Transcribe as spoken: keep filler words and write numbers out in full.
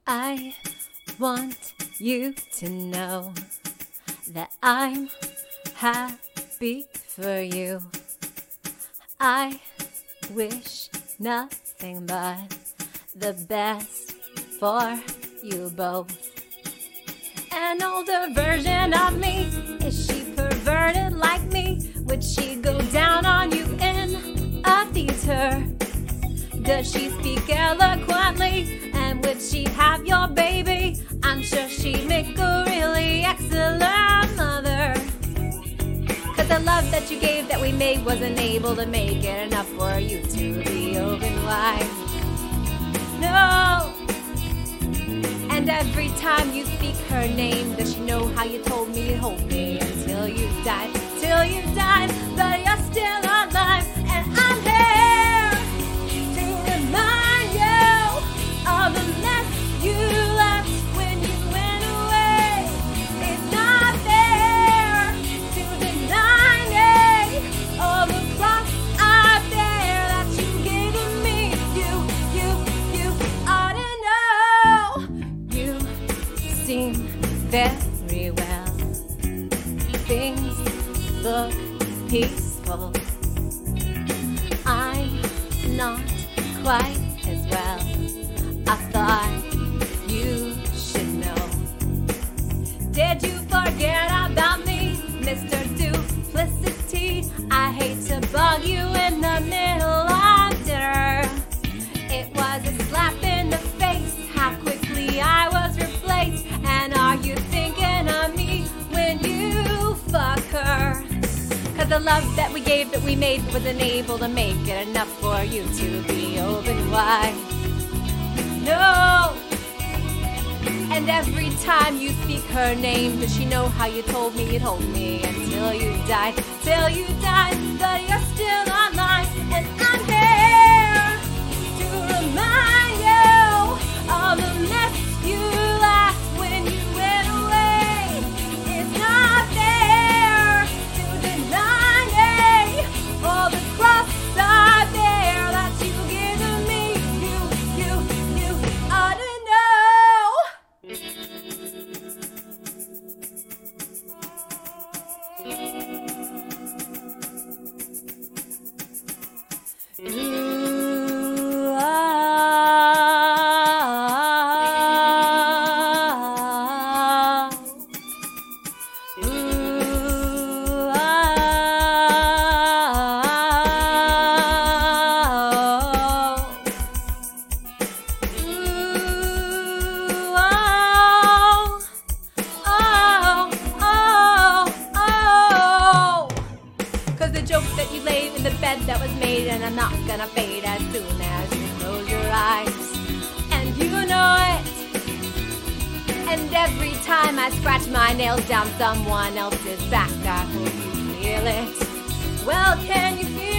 I want you to know that I'm happy for you. I wish nothing but the best for you both. An older version of me, is she perverted like me? Would she go down on you in a theater? Does she speak eloquently? And would she have your baby? I'm sure she'd make a really excellent mother. Cause the love that you gave that we made wasn't able to make it enough for you to be open wide. No. And every time you speak her name, does she know how you told me you'd hold me until you died? Till you died, but you're still alive. And I'm here to remind you of the mess you left when you went away. It's not fair to deny me all the cross I bear that you gave to me. You, you, you ought to know. You seem very well. Things look peaceful. I'm not quite as well. I thought you should know. Did you forget about me, Mister Duplicity? I hate to bug you in the middle of dinner. It was a slap in the face, how quickly I was replaced. And are you thinking of me when you fuck her? Cause the love that we gave, that we made, wasn't able to make it enough for you to be open wide. No. And every time you speak her name, does she know how you told me you'd hold me until you died? Till you died, but you're still alive. And I'm here to remind you of the mess you left when you went away. It's not fair to deny me all the cross I bear that you give to me. You, you, you ought to know. Ooh, ah, ooh, Cause the joke that you laid in the bed that was made, and I'm not gonna fade as soon as you close your eyes. And you know it. And every time I scratch my nails down someone else's back, I hope you feel it. Well, can you feel